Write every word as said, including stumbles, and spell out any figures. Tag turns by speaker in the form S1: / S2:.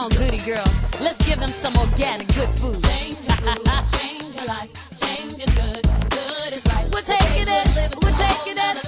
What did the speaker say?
S1: on, goody girl. Let's give them some organic good food.
S2: Change your food, change your life. Change is good, good is right.
S1: We're taking it, we're taking it.